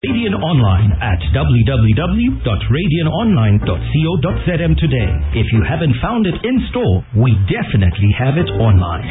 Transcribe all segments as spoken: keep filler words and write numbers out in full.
Radian Online at w w w dot radian online dot co dot z m today. If you haven't found it in store, we definitely have it online.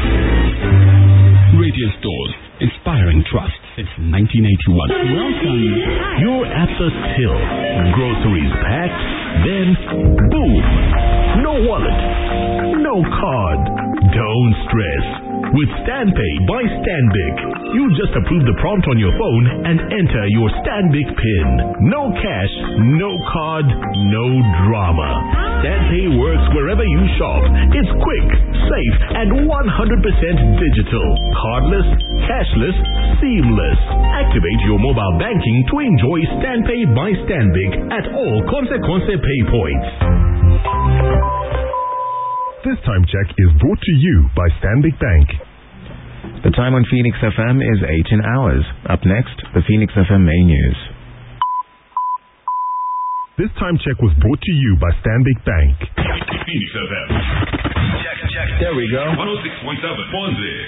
Radio stores, inspiring trust since nineteen eighty-one. Welcome. You're at the till. Groceries packed, then boom. No wallet, no card. Don't stress. With StanPay by Stanbic, you just approve the prompt on your phone and enter your Stanbic PIN. No cash, no card, no drama. StanPay works wherever you shop. It's quick, safe, and one hundred percent digital. Cardless, cashless, seamless. Activate your mobile banking to enjoy StanPay by Stanbic at all Consequence Pay points. This time check is brought to you by Stanbic Bank. The time on Phoenix F M is eighteen hours. Up next, the Phoenix F M main news. This time check was brought to you by Stanbic Bank. Phoenix F M. Check, check. There we go. one oh six point seven. Fonzie.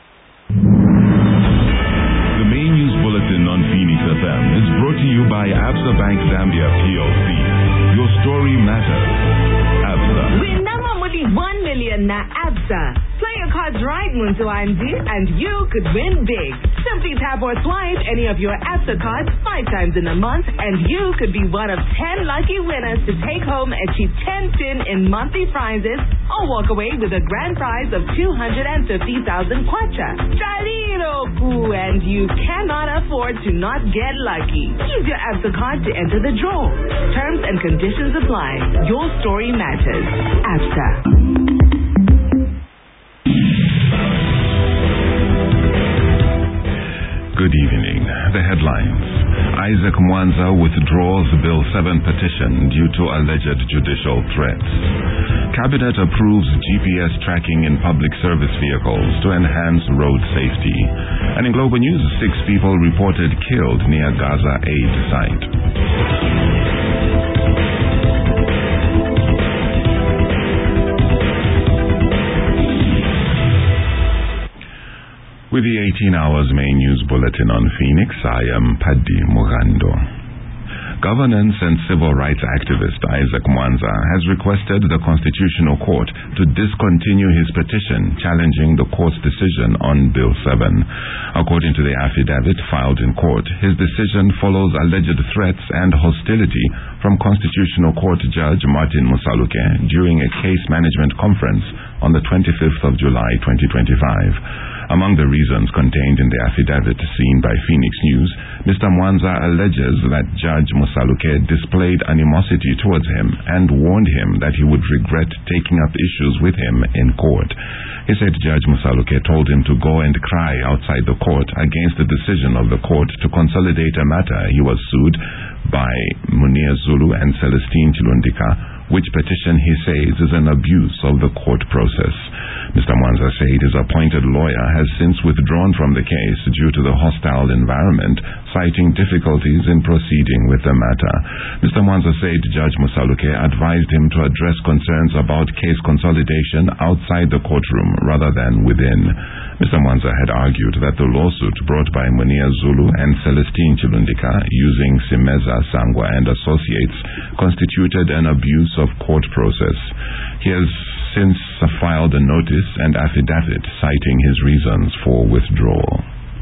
The main news bulletin on Phoenix F M is brought to you by Absa Bank Zambia P L C. Your story matters. Absa. one million na Absa. Play your cards right, Muntu I M D, and you could win big. Simply tap or swipe any of your Absa cards five times in a month, and you could be one of ten lucky winners to take home a cheap ten pin in monthly prizes, or walk away with a grand prize of two hundred fifty thousand kwacha. Chaliroku, and you cannot afford to not get lucky. Use your Absa card to enter the draw. Terms and conditions apply. Your story matters. Absa. Good evening. The headlines. Isaac Mwanza withdraws Bill seven petition due to alleged judicial threats. Cabinet approves G P S tracking in public service vehicles to enhance road safety. And in global news, six people reported killed near Gaza aid site. With the eighteen hours main news bulletin on Phoenix, I am Paddy Mugando. Governance and civil rights activist Isaac Mwanza has requested the Constitutional Court to discontinue his petition challenging the court's decision on Bill seven. According to the affidavit filed in court, his decision follows alleged threats and hostility from Constitutional Court Judge Martin Musaluke during a case management conference on the twenty-fifth of July twenty twenty-five. Among the reasons contained in the affidavit seen by Phoenix News, Mister Mwanza alleges that Judge Musaluke displayed animosity towards him and warned him that he would regret taking up issues with him in court. He said Judge Musaluke told him to go and cry outside the court against the decision of the court to consolidate a matter he was sued by Munir Zulu and Celestine Chilundika, which petition he says is an abuse of the court process. Mister Mwanza said his appointed lawyer has since withdrawn from the case due to the hostile environment, citing difficulties in proceeding with the matter. Mister Mwanza said Judge Musaluke advised him to address concerns about case consolidation outside the courtroom rather than within. Mister Mwanza had argued that the lawsuit brought by Munir Zulu and Celestine Chilundika using Simeza Sangwa and Associates constituted an abuse of court process. He has since filed a notice and affidavit citing his reasons for withdrawal.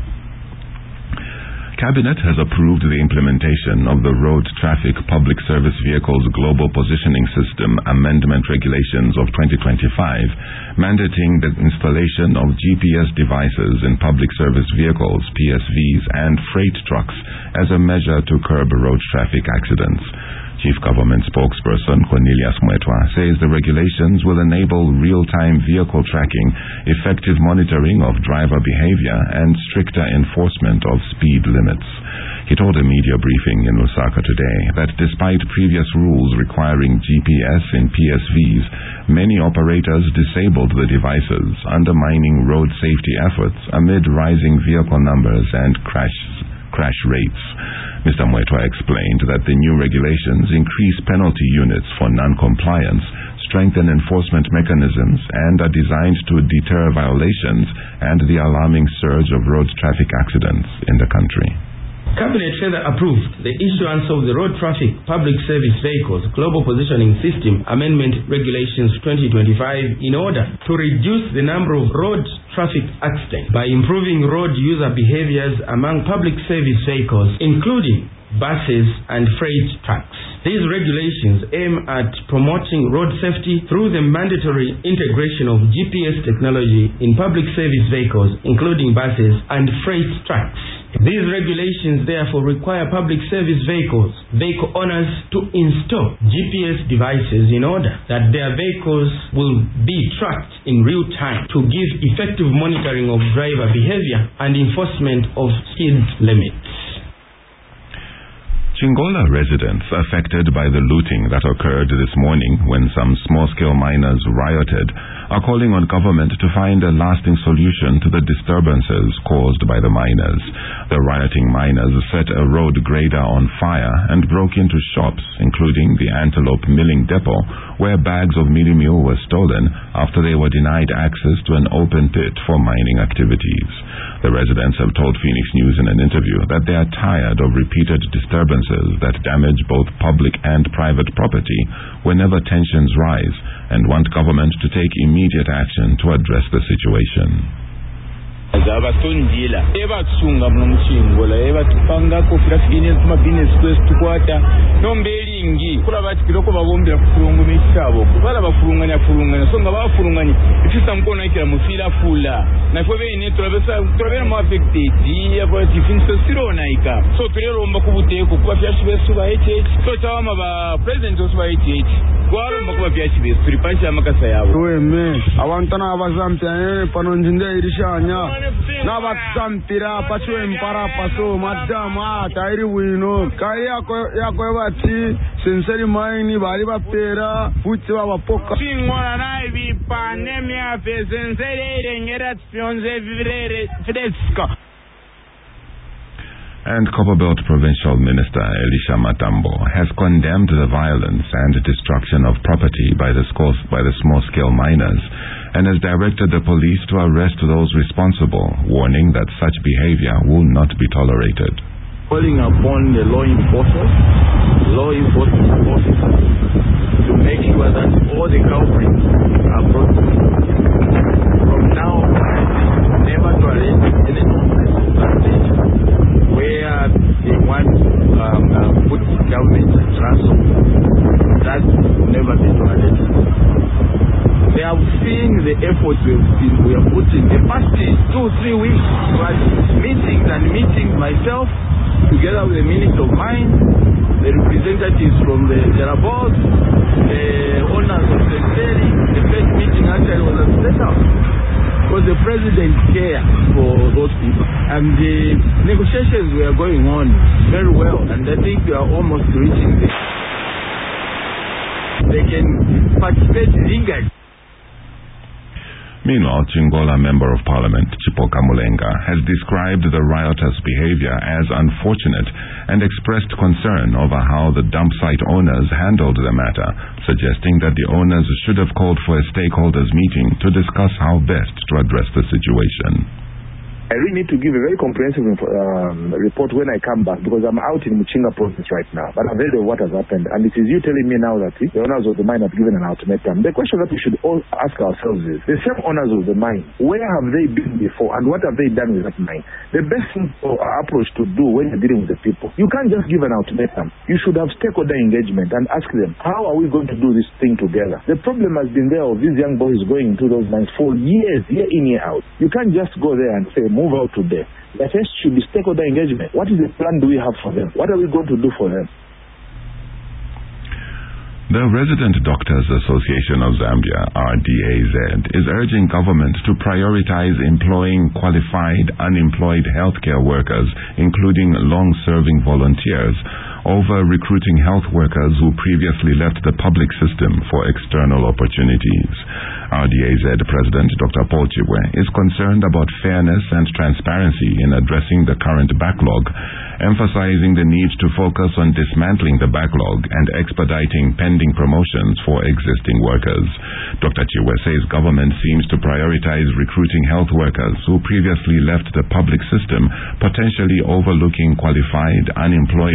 Cabinet has approved the implementation of the Road Traffic Public Service Vehicles Global Positioning System Amendment Regulations of twenty twenty-five, mandating the installation of G P S devices in public service vehicles, P S Vs, and freight trucks as a measure to curb road traffic accidents. Chief Government Spokesperson Cornelius Mwetwa says the regulations will enable real-time vehicle tracking, effective monitoring of driver behavior, and stricter enforcement of speed limits. He told a media briefing in Lusaka today that despite previous rules requiring G P S in P S Vs, many operators disabled the devices, undermining road safety efforts amid rising vehicle numbers and crash, crash rates. Mister Mwetwa explained that the new regulations increase penalty units for non-compliance, strengthen enforcement mechanisms, and are designed to deter violations and the alarming surge of road traffic accidents in the country. Cabinet further approved the issuance of the Road Traffic Public Service Vehicles Global Positioning System Amendment Regulations twenty twenty-five in order to reduce the number of road traffic accidents by improving road user behaviors among public service vehicles, including buses and freight trucks. These regulations aim at promoting road safety through the mandatory integration of G P S technology in public service vehicles, including buses and freight trucks. These regulations therefore require public service vehicles, vehicle owners to install G P S devices in order that their vehicles will be tracked in real time to give effective monitoring of driver behavior and enforcement of speed limits. Chingola residents affected by the looting that occurred this morning when some small-scale miners rioted are calling on government to find a lasting solution to the disturbances caused by the miners. The rioting miners set a road grader on fire and broke into shops, including the Antelope Milling Depot, where bags of mealie meal were stolen after they were denied access to an open pit for mining activities. The residents have told Phoenix News in an interview that they are tired of repeated disturbances that damage both public and private property whenever tensions rise, and want government to take immediate action to address the situation. abatondila ebatsunga mnomchingola ebatupanga ko flaskine kuma business quest tukwata nombelingi kula bati kiloko babombera kufulungu mishabo kubala bafulunganya fulunganya songa bafulunganya ifisa mkono ikira mufila fula na kwa bene turabesa turabera mu affected yabo tifinso sirona ika so tureromba kubuteko kwa fyashi besu ba H H so tawama ba president osu ba H H kwaro makuba fyashi besu turipansha makasa yabo weme abantana abazampya pano njinde irishanya n'abatsampira paswe mpara paso madama tairi wino kai yako yako bati senseri maini bali bapera futse babapoka singora nai bi pandemia fe senseri rengera tsionze virere fresca. And Copperbelt Provincial Minister Elisha Matambo has condemned the violence and destruction of property by the, by the small-scale miners and has directed the police to arrest those responsible, warning that such behavior will not be tolerated. Calling upon the law enforcement, law enforcement officers to make sure that all the culprits are brought to from now on, never to arrest any nonsense of that nature, where they want to um, uh, put government at ransom. That will never be tolerated. They have seen the efforts we have, been, we have put in the past two, three weeks. We had meetings and meetings myself, together with the Minister of Mines, the representatives from the Terabos, the owners of the Seri. The first meeting actually was at State House, because the President cares for those people. And the negotiations were going on very well, and I think we are almost reaching the... They can participate legally. Meanwhile, Chingola Member of Parliament Chipoka Mulenga has described the rioters' behavior as unfortunate and expressed concern over how the dump site owners handled the matter, suggesting that the owners should have called for a stakeholders meeting to discuss how best to address the situation. I really need to give a very comprehensive um, report when I come back, because I'm out in Muchinga province right now. But I've heard of what has happened, and it is you telling me now that the owners of the mine have given an ultimatum. The question that we should all ask ourselves is, the same owners of the mine, where have they been before, and what have they done with that mine? The best thing or approach to do when you're dealing with the people, you can't just give an ultimatum. You should have stakeholder engagement and ask them, how are we going to do this thing together? The problem has been there of these young boys going into those mines for years, year in, year out. You can't just go there and say, move out today. The first should be stakeholder engagement. What is the plan do we have for them? What are we going to do for them? The Resident Doctors Association of Zambia, R D A Z, is urging government to prioritize employing qualified unemployed healthcare workers, including long-serving volunteers, over recruiting health workers who previously left the public system for external opportunities. R D A Z President Doctor Paul Chibwe is concerned about fairness and transparency in addressing the current backlog, emphasizing the need to focus on dismantling the backlog and expediting pending promotions for existing workers. Doctor Chibwe says government seems to prioritize recruiting health workers who previously left the public system, potentially overlooking qualified, unemployed